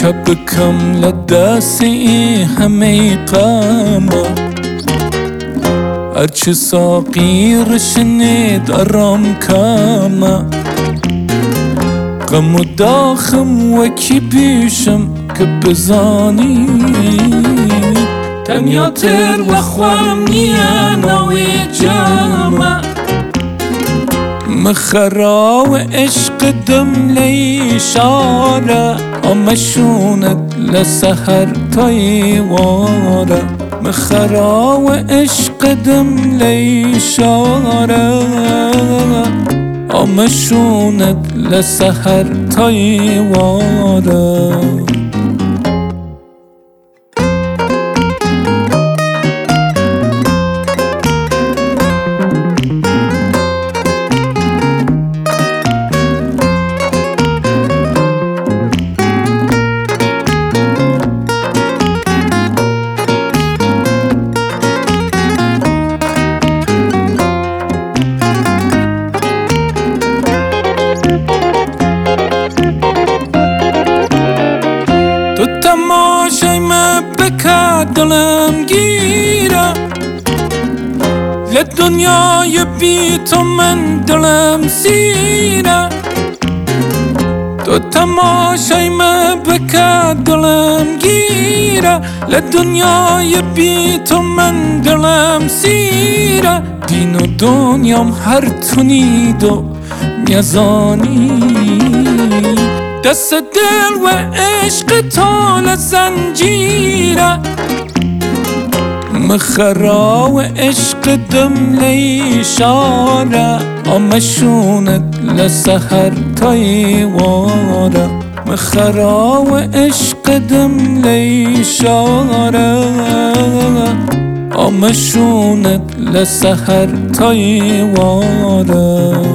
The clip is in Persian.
بكم لداسي همي قاما ارچ ساقی رشنید ارام کاما غم و داخم وکی پیشم که بزانی تنیا تر و خوارم نیا نوی جاما مخرا و عشق دم لی شاره آمشونت لسهر تایواره مخرا و عشق دم لی شاره آمشونت لسهر تایواره تماشای من بکر دلم گیره لدنیای بی تو من دلم سیره تو تماشای من بکر دلم گیره لدنیای بی تو من دلم سیره دین و دنیام هر تونید و میزانی دست دل و عشق طال زنجیره مخرا و عشق دم لی شاره آمشونت لسهر تایواره مخرا و عشق دم لی شاره آمشونت لسهر تایواره